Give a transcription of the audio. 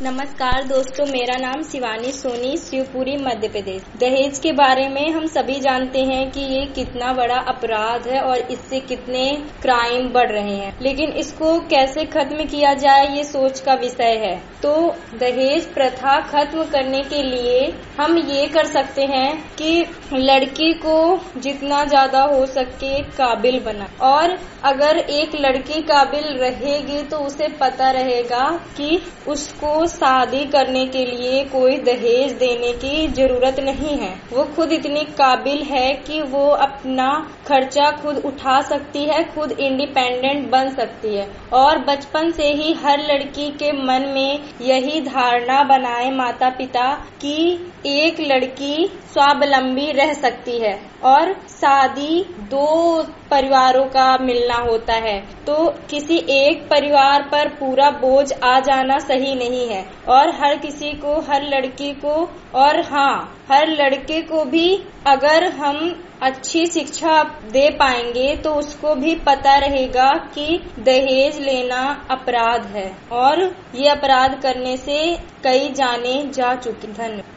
नमस्कार दोस्तों, मेरा नाम शिवानी सोनी, शिवपुरी, मध्य प्रदेश। दहेज के बारे में हम सभी जानते हैं कि ये कितना बड़ा अपराध है और इससे कितने क्राइम बढ़ रहे हैं, लेकिन इसको कैसे खत्म किया जाए ये सोच का विषय है। तो दहेज प्रथा खत्म करने के लिए हम ये कर सकते हैं कि लड़की को जितना ज्यादा हो सके काबिल बना, और अगर एक लड़की काबिल रहेगी तो उसे पता रहेगा कि उसको शादी करने के लिए कोई दहेज देने की जरूरत नहीं है। वो खुद इतनी काबिल है कि वो अपना खर्चा खुद उठा सकती है, खुद इंडिपेंडेंट बन सकती है। और बचपन से ही हर लड़की के मन में यही धारणा बनाए माता पिता कि एक लड़की स्वावलंबी रह सकती है और शादी दो परिवारों का मिलना होता है, तो किसी एक परिवार पर पूरा बोझ आ जाना सही नहीं है। और हर किसी को, हर लड़की को और हर लड़के को भी अगर हम अच्छी शिक्षा दे पाएंगे तो उसको भी पता रहेगा कि दहेज लेना अपराध है और ये अपराध करने से कई जाने जा चुकी। धन्यवाद।